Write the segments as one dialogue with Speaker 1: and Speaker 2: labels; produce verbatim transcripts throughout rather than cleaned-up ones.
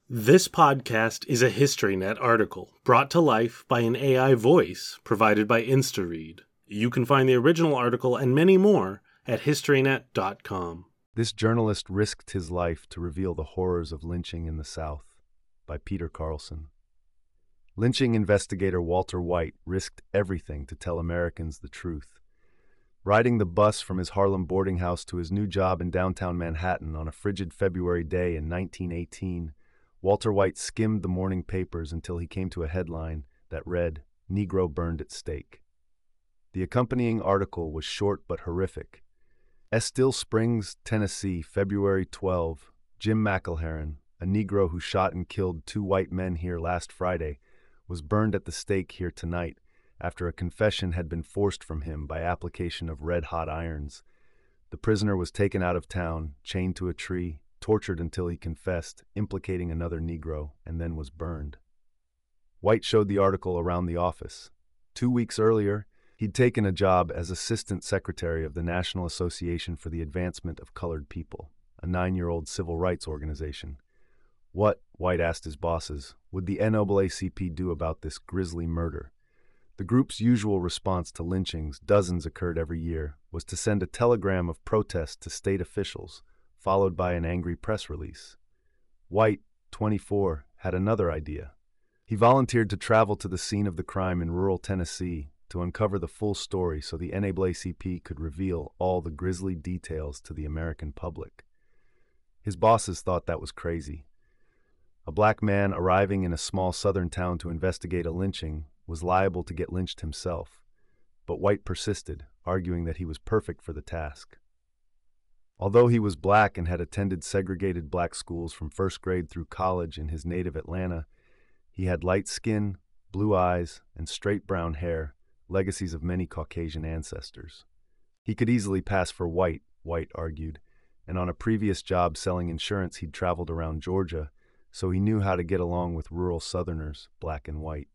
Speaker 1: This podcast is a HistoryNet article brought to life by an A I voice provided by InstaRead. You can find the original article and many more at historynet dot com.
Speaker 2: This journalist risked his life to reveal the horrors of lynching in the South, by Peter Carlson. Lynching investigator Walter White risked everything to tell Americans the truth. Riding the bus from his Harlem boarding house to his new job in downtown Manhattan on a frigid February day in nineteen eighteen, Walter White skimmed the morning papers until he came to a headline that read, "Negro Burned at Stake." The accompanying article was short but horrific. Estill Springs, Tennessee, February twelfth. Jim McElherron, a Negro who shot and killed two white men here last Friday, was burned at the stake here tonight after a confession had been forced from him by application of red-hot irons. The prisoner was taken out of town, chained to a tree, tortured until he confessed, implicating another Negro, and then was burned. White showed the article around the office. Two weeks earlier, he'd taken a job as assistant secretary of the National Association for the Advancement of Colored People, a nine-year-old civil rights organization. What, White asked his bosses, would the N double A C P do about this grisly murder? The group's usual response to lynchings, dozens occurred every year, was to send a telegram of protest to state officials, followed by an angry press release. White, twenty-four, had another idea. He volunteered to travel to the scene of the crime in rural Tennessee to uncover the full story so the N double A C P could reveal all the grisly details to the American public. His bosses thought that was crazy. A black man arriving in a small southern town to investigate a lynching was liable to get lynched himself, but White persisted, arguing that he was perfect for the task. Although he was black and had attended segregated black schools from first grade through college in his native Atlanta, he had light skin, blue eyes, and straight brown hair, legacies of many Caucasian ancestors. He could easily pass for white, White argued, and on a previous job selling insurance he'd traveled around Georgia, so he knew how to get along with rural Southerners, black and white.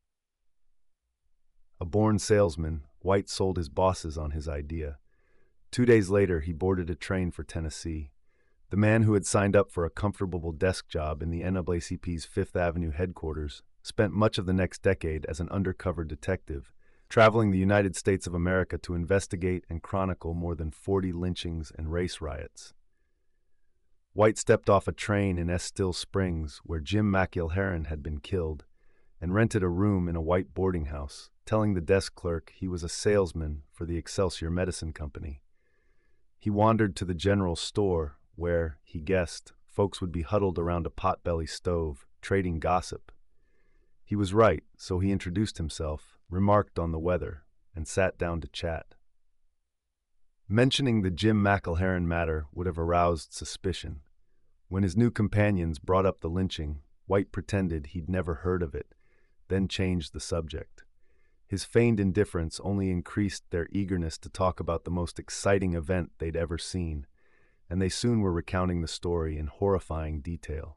Speaker 2: A born salesman, White sold his bosses on his idea. Two days later, he boarded a train for Tennessee. The man who had signed up for a comfortable desk job in the N double A C P's Fifth Avenue headquarters spent much of the next decade as an undercover detective, traveling the United States of America to investigate and chronicle more than forty lynchings and race riots. White stepped off a train in Estill Springs, where Jim McElherron had been killed, and rented a room in a white boarding house, telling the desk clerk he was a salesman for the Excelsior Medicine Company. He wandered to the general store, where, he guessed, folks would be huddled around a potbelly stove, trading gossip. He was right, so he introduced himself, remarked on the weather, and sat down to chat. Mentioning the Jim McElherron matter would have aroused suspicion. When his new companions brought up the lynching, White pretended he'd never heard of it, then changed the subject. His feigned indifference only increased their eagerness to talk about the most exciting event they'd ever seen, and they soon were recounting the story in horrifying detail.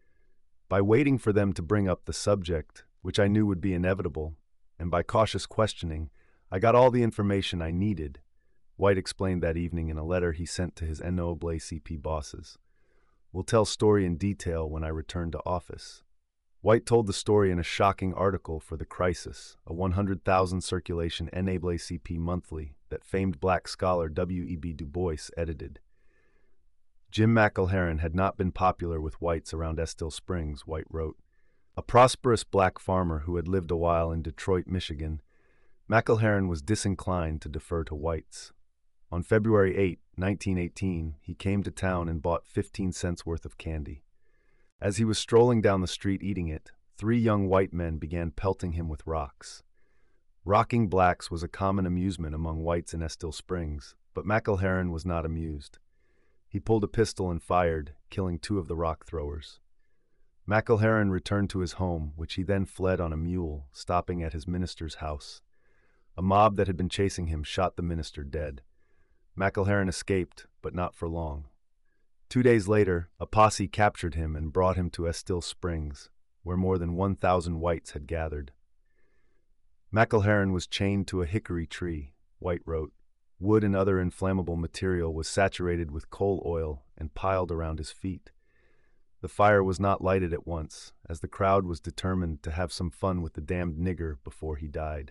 Speaker 2: By waiting for them to bring up the subject, which I knew would be inevitable, and by cautious questioning, I got all the information I needed, White explained that evening in a letter he sent to his N double A C P bosses. We'll tell story in detail when I return to office. White told the story in a shocking article for The Crisis, a one hundred thousand circulation N double A C P monthly that famed black scholar W E B Du Bois edited. Jim McElherron had not been popular with whites around Estill Springs, White wrote. A prosperous black farmer who had lived a while in Detroit, Michigan, McElherron was disinclined to defer to whites. On February eighth, nineteen eighteen, he came to town and bought fifteen cents worth of candy. As he was strolling down the street eating it, three young white men began pelting him with rocks. Rocking blacks was a common amusement among whites in Estill Springs, but McElherron was not amused. He pulled a pistol and fired, killing two of the rock throwers. McElherron returned to his home, which he then fled on a mule, stopping at his minister's house. A mob that had been chasing him shot the minister dead. McElherron escaped, but not for long. Two days later, a posse captured him and brought him to Estill Springs, where more than one thousand whites had gathered. McElherron was chained to a hickory tree, White wrote. Wood and other inflammable material was saturated with coal oil and piled around his feet. The fire was not lighted at once, as the crowd was determined to have some fun with the damned nigger before he died.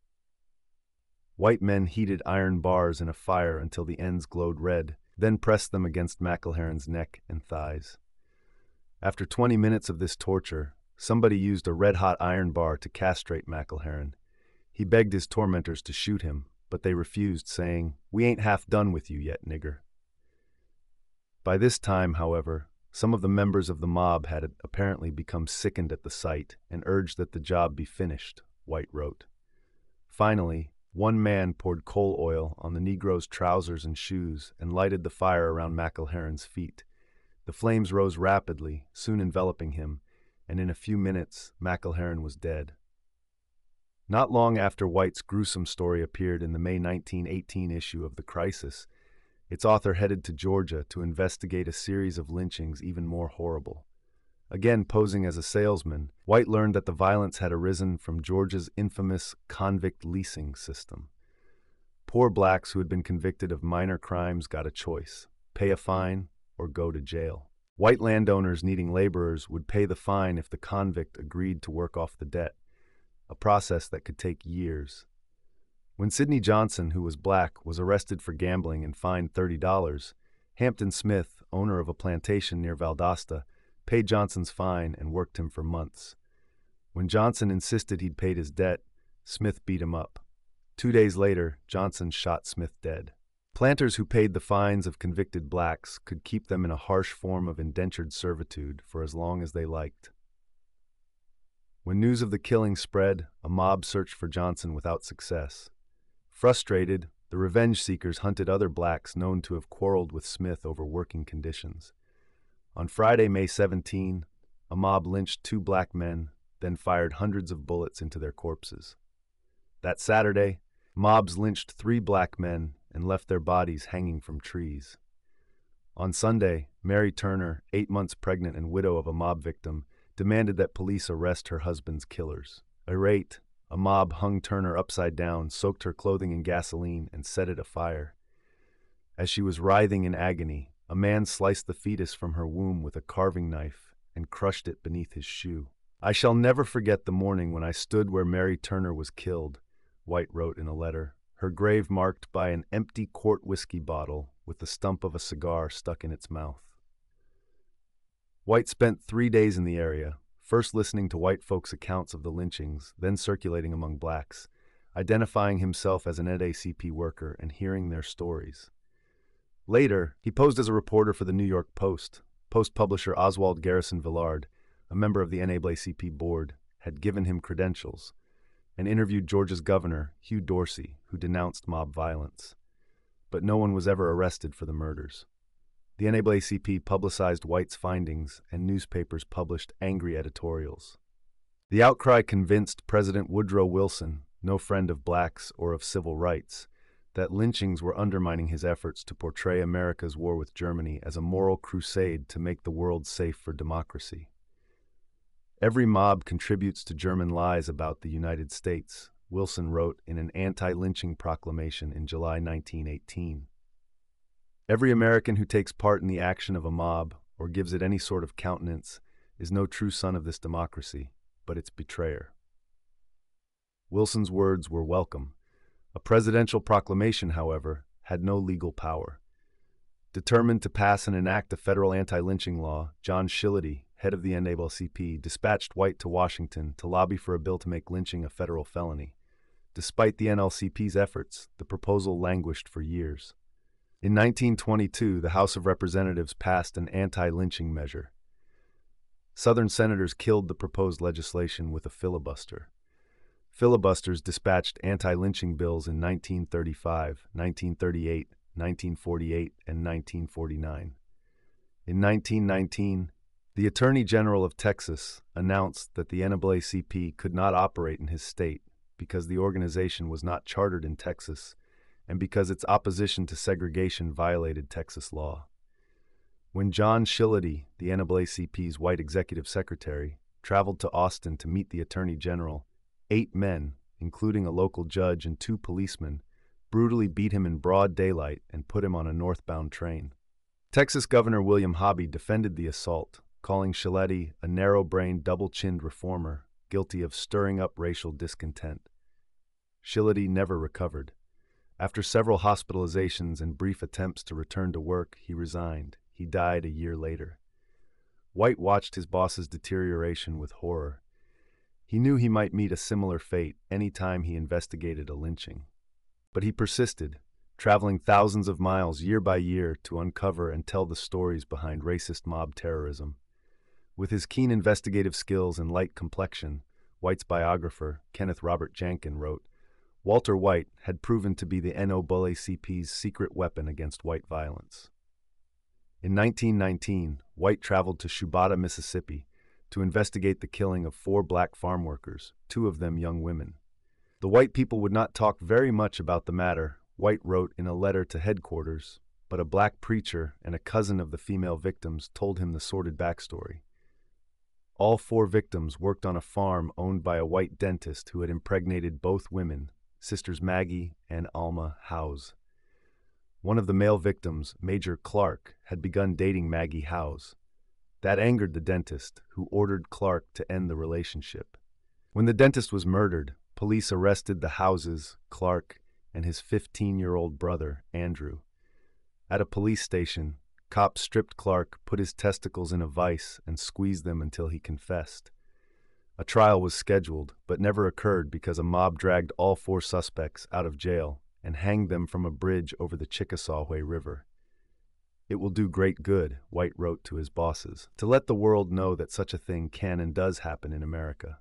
Speaker 2: White men heated iron bars in a fire until the ends glowed red, then pressed them against McElherron's neck and thighs. After twenty minutes of this torture, somebody used a red-hot iron bar to castrate McElherron. He begged his tormentors to shoot him, but they refused, saying, "We ain't half done with you yet, nigger." By this time, however, some of the members of the mob had apparently become sickened at the sight and urged that the job be finished, White wrote. Finally, one man poured coal oil on the Negro's trousers and shoes and lighted the fire around McElherron's feet. The flames rose rapidly, soon enveloping him, and in a few minutes, McElherron was dead. Not long after White's gruesome story appeared in the May nineteen eighteen issue of The Crisis, its author headed to Georgia to investigate a series of lynchings even more horrible. Again posing as a salesman, White learned that the violence had arisen from Georgia's infamous convict leasing system. Poor blacks who had been convicted of minor crimes got a choice: pay a fine or go to jail. White landowners needing laborers would pay the fine if the convict agreed to work off the debt, a process that could take years. When Sidney Johnson, who was black, was arrested for gambling and fined thirty dollars, Hampton Smith, owner of a plantation near Valdosta, paid Johnson's fine and worked him for months. When Johnson insisted he'd paid his debt, Smith beat him up. Two days later, Johnson shot Smith dead. Planters who paid the fines of convicted blacks could keep them in a harsh form of indentured servitude for as long as they liked. When news of the killing spread, a mob searched for Johnson without success. Frustrated, the revenge seekers hunted other blacks known to have quarreled with Smith over working conditions. On Friday, May seventeenth, a mob lynched two black men, then fired hundreds of bullets into their corpses. That Saturday, mobs lynched three black men and left their bodies hanging from trees. On Sunday, Mary Turner, eight months pregnant and widow of a mob victim, demanded that police arrest her husband's killers. Irate, a mob hung Turner upside down, soaked her clothing in gasoline, and set it afire. As she was writhing in agony, a man sliced the fetus from her womb with a carving knife and crushed it beneath his shoe. "I shall never forget the morning when I stood where Mary Turner was killed," White wrote in a letter, her grave marked by an empty quart whiskey bottle with the stump of a cigar stuck in its mouth. White spent three days in the area, first listening to white folks' accounts of the lynchings, then circulating among blacks, identifying himself as an N double A C P worker and hearing their stories. Later, he posed as a reporter for the New York Post. Post publisher Oswald Garrison Villard, a member of the N double A C P board, had given him credentials, and interviewed Georgia's governor, Hugh Dorsey, who denounced mob violence. But no one was ever arrested for the murders. The N double A C P publicized White's findings, and newspapers published angry editorials. The outcry convinced President Woodrow Wilson, no friend of blacks or of civil rights, that lynchings were undermining his efforts to portray America's war with Germany as a moral crusade to make the world safe for democracy. "Every mob contributes to German lies about the United States," Wilson wrote in an anti-lynching proclamation in July nineteen eighteen. "Every American who takes part in the action of a mob or gives it any sort of countenance is no true son of this democracy, but its betrayer." Wilson's words were welcome. A presidential proclamation, however, had no legal power. Determined to pass and enact a federal anti-lynching law, John Shillity, head of the N double A C P, dispatched White to Washington to lobby for a bill to make lynching a federal felony. Despite the N double A C P's efforts, the proposal languished for years. In nineteen twenty-two, the House of Representatives passed an anti-lynching measure. Southern senators killed the proposed legislation with a filibuster. Filibusters dispatched anti-lynching bills in nineteen thirty-five, nineteen thirty-eight, nineteen forty-eight, and nineteen forty-nine. In nineteen nineteen, the Attorney General of Texas announced that the N double A C P could not operate in his state because the organization was not chartered in Texas and because its opposition to segregation violated Texas law. When John Shillity, the N double A C P's white executive secretary, traveled to Austin to meet the Attorney General, eight men, including a local judge and two policemen, brutally beat him in broad daylight and put him on a northbound train. Texas Governor William Hobby defended the assault, calling Sciletti a narrow-brained, double-chinned reformer, guilty of stirring up racial discontent. Sciletti never recovered. After several hospitalizations and brief attempts to return to work, he resigned. He died a year later. White watched his boss's deterioration with horror. He knew he might meet a similar fate any time he investigated a lynching. But he persisted, traveling thousands of miles year by year to uncover and tell the stories behind racist mob terrorism. With his keen investigative skills and light complexion, White's biographer, Kenneth Robert Jankin, wrote, Walter White had proven to be the N double A C P's secret weapon against white violence. In nineteen nineteen, White traveled to Shubata, Mississippi, to investigate the killing of four black farm workers, two of them young women. The white people would not talk very much about the matter, White wrote in a letter to headquarters, but a black preacher and a cousin of the female victims told him the sordid backstory. All four victims worked on a farm owned by a white dentist who had impregnated both women, sisters Maggie and Alma Howes. One of the male victims, Major Clark, had begun dating Maggie Howes. That angered the dentist, who ordered Clark to end the relationship. When the dentist was murdered, police arrested the Houses, Clark, and his fifteen-year-old brother, Andrew. At a police station, cops stripped Clark, put his testicles in a vise, and squeezed them until he confessed. A trial was scheduled, but never occurred because a mob dragged all four suspects out of jail and hanged them from a bridge over the Chickasaw River. It will do great good, White wrote to his bosses, to let the world know that such a thing can and does happen in America.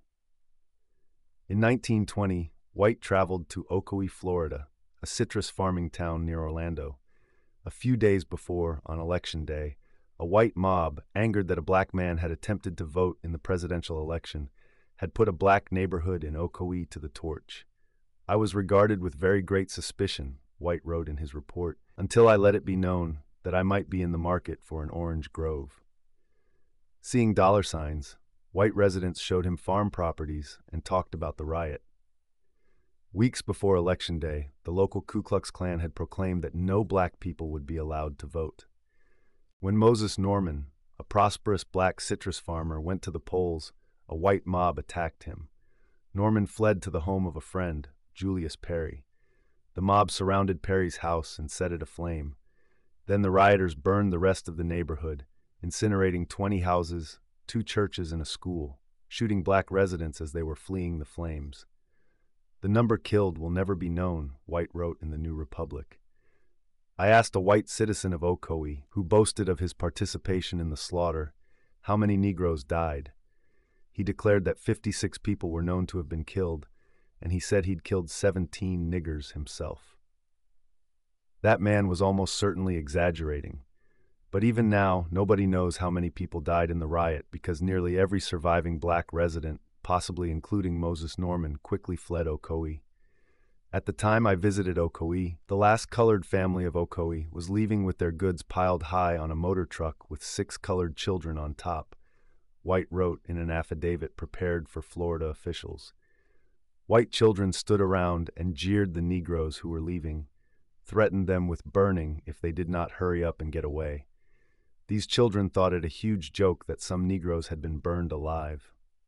Speaker 2: In nineteen twenty, White traveled to Ocoee, Florida, a citrus farming town near Orlando. A few days before, on Election Day, a white mob, angered that a black man had attempted to vote in the presidential election, had put a black neighborhood in Ocoee to the torch. I was regarded with very great suspicion, White wrote in his report, until I let it be known that I might be in the market for an orange grove. Seeing dollar signs, white residents showed him farm properties and talked about the riot. Weeks before Election Day, the local Ku Klux Klan had proclaimed that no black people would be allowed to vote. When Moses Norman, a prosperous black citrus farmer, went to the polls, a white mob attacked him. Norman fled to the home of a friend, Julius Perry. The mob surrounded Perry's house and set it aflame. Then the rioters burned the rest of the neighborhood, incinerating twenty houses, two churches, and a school, shooting black residents as they were fleeing the flames. The number killed will never be known, White wrote in the New Republic. I asked a white citizen of Ocoee, who boasted of his participation in the slaughter, how many Negroes died. He declared that fifty-six people were known to have been killed, and he said he'd killed seventeen niggers himself. That man was almost certainly exaggerating. But even now, nobody knows how many people died in the riot because nearly every surviving black resident, possibly including Moses Norman, quickly fled Ocoee. At the time I visited Ocoee, the last colored family of Ocoee was leaving with their goods piled high on a motor truck with six colored children on top, White wrote in an affidavit prepared for Florida officials. White children stood around and jeered the Negroes who were leaving, threatened them with burning if they did not hurry up and get away. These children thought it a huge joke that some Negroes had been burned alive.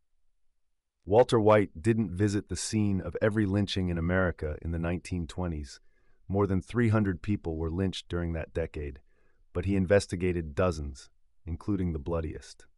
Speaker 2: Walter White didn't visit the scene of every lynching in America in the nineteen twenties. More than three hundred people were lynched during that decade, but he investigated dozens, including the bloodiest.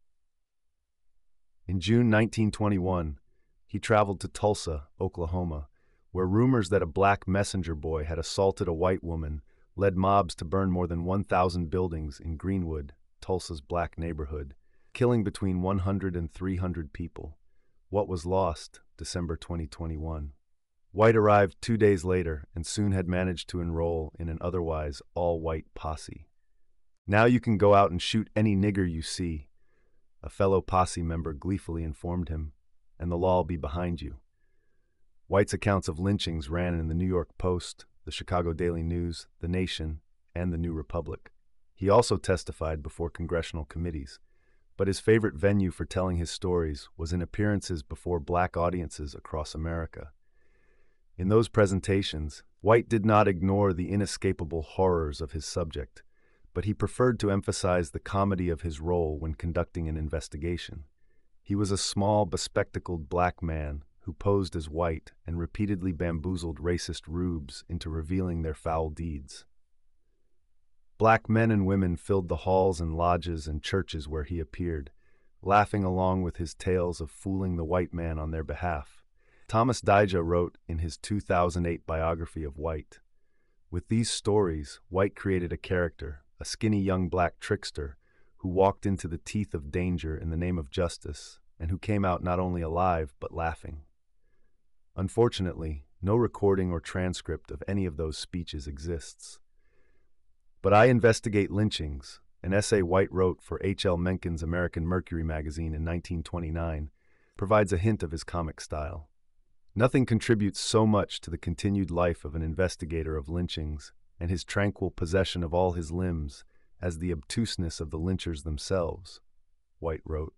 Speaker 2: In June nineteen twenty-one, he traveled to Tulsa, Oklahoma, where rumors that a black messenger boy had assaulted a white woman led mobs to burn more than one thousand buildings in Greenwood, Tulsa's black neighborhood, killing between one hundred and three hundred people. What was lost, December twenty twenty-one. White arrived two days later and soon had managed to enroll in an otherwise all-white posse. Now you can go out and shoot any nigger you see, a fellow posse member gleefully informed him, and the law'll be behind you. White's accounts of lynchings ran in the New York Post, the Chicago Daily News, The Nation, and the New Republic. He also testified before congressional committees, but his favorite venue for telling his stories was in appearances before black audiences across America. In those presentations, White did not ignore the inescapable horrors of his subject, but he preferred to emphasize the comedy of his role when conducting an investigation. He was a small, bespectacled black man who posed as white and repeatedly bamboozled racist rubes into revealing their foul deeds. Black men and women filled the halls and lodges and churches where he appeared, laughing along with his tales of fooling the white man on their behalf. Thomas Dyja wrote in his two thousand eight biography of White, "With these stories, White created a character, a skinny young black trickster, who walked into the teeth of danger in the name of justice, and who came out not only alive but laughing." Unfortunately, no recording or transcript of any of those speeches exists. But I Investigate Lynchings, an essay White wrote for H L Mencken's American Mercury magazine in nineteen twenty-nine, provides a hint of his comic style. Nothing contributes so much to the continued life of an investigator of lynchings and his tranquil possession of all his limbs as the obtuseness of the lynchers themselves, White wrote.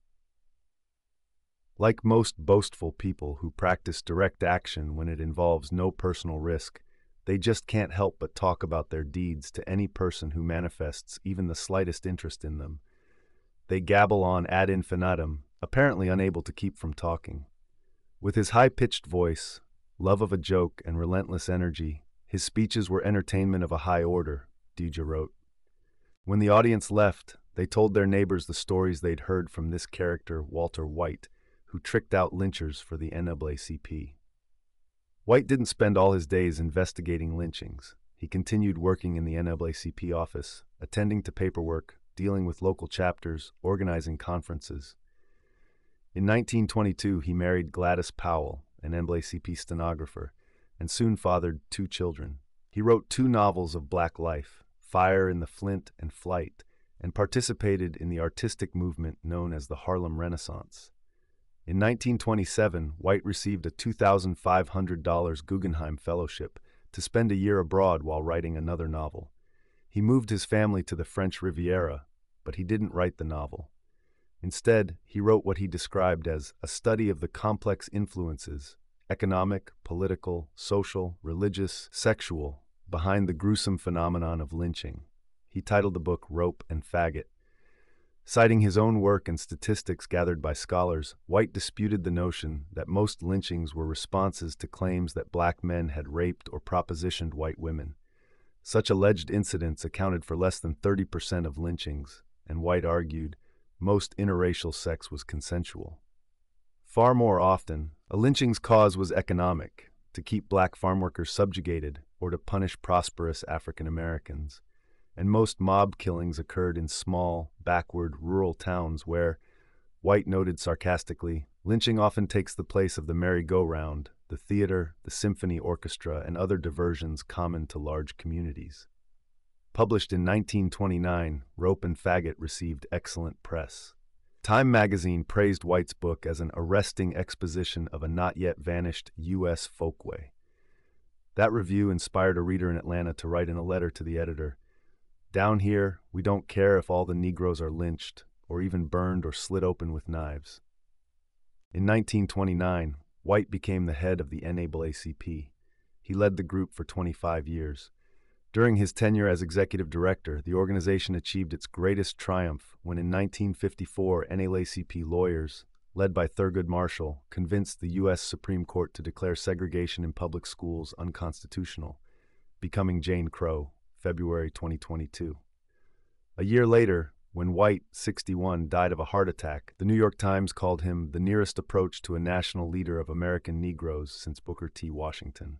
Speaker 2: Like most boastful people who practice direct action when it involves no personal risk, they just can't help but talk about their deeds to any person who manifests even the slightest interest in them. They gabble on ad infinitum, apparently unable to keep from talking. With his high-pitched voice, love of a joke, and relentless energy, his speeches were entertainment of a high order, Dyja wrote. When the audience left, they told their neighbors the stories they'd heard from this character, Walter White, who tricked out lynchers for the N double A C P. White didn't spend all his days investigating lynchings. He continued working in the N double A C P office, attending to paperwork, dealing with local chapters, organizing conferences. In nineteen twenty-two, he married Gladys Powell, an N double A C P stenographer, and soon fathered two children. He wrote two novels of black life, Fire in the Flint and Flight, and participated in the artistic movement known as the Harlem Renaissance. In nineteen twenty-seven, White received a two thousand five hundred dollars Guggenheim Fellowship to spend a year abroad while writing another novel. He moved his family to the French Riviera, but he didn't write the novel. Instead, he wrote what he described as a study of the complex influences, economic, political, social, religious, sexual, behind the gruesome phenomenon of lynching. He titled the book Rope and Faggot. Citing his own work and statistics gathered by scholars, White disputed the notion that most lynchings were responses to claims that black men had raped or propositioned white women. Such alleged incidents accounted for less than thirty percent of lynchings, and White argued most interracial sex was consensual. Far more often, a lynching's cause was economic, to keep black farm workers subjugated or to punish prosperous African Americans. And most mob killings occurred in small, backward, rural towns where, White noted sarcastically, lynching often takes the place of the merry-go-round, the theater, the symphony orchestra, and other diversions common to large communities. Published in nineteen twenty-nine, Rope and Faggot received excellent press. Time magazine praised White's book as an arresting exposition of a not-yet-vanished U S folkway. That review inspired a reader in Atlanta to write in a letter to the editor, "Down here, we don't care if all the Negroes are lynched, or even burned or slit open with knives." In nineteen twenty-nine, White became the head of the N double A C P. He led the group for twenty-five years. During his tenure as executive director, the organization achieved its greatest triumph when in nineteen fifty-four N double A C P lawyers, led by Thurgood Marshall, convinced the U S Supreme Court to declare segregation in public schools unconstitutional, becoming Jane Crow, February twenty twenty-two. A year later, when White, sixty-one, died of a heart attack, the New York Times called him the nearest approach to a national leader of American Negroes since Booker T. Washington.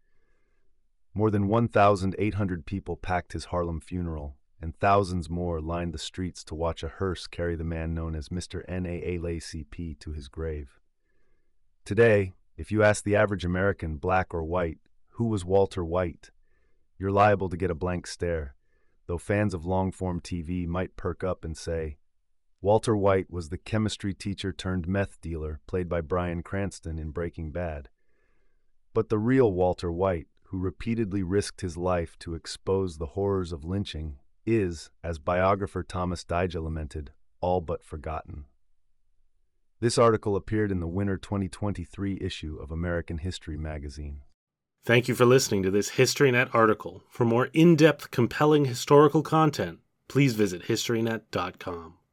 Speaker 2: More than one thousand eight hundred people packed his Harlem funeral, and thousands more lined the streets to watch a hearse carry the man known as Mister N double A C P to his grave. Today, if you ask the average American, black or white, who was Walter White, you're liable to get a blank stare, though fans of long-form T V might perk up and say, Walter White was the chemistry teacher turned meth dealer played by Bryan Cranston in Breaking Bad. But the real Walter White, who repeatedly risked his life to expose the horrors of lynching, is, as biographer Thomas Dyja lamented, all but forgotten. This article appeared in the winter twenty twenty-three issue of American History magazine.
Speaker 1: Thank you for listening to this HistoryNet article. For more in-depth, compelling historical content, please visit historynet dot com.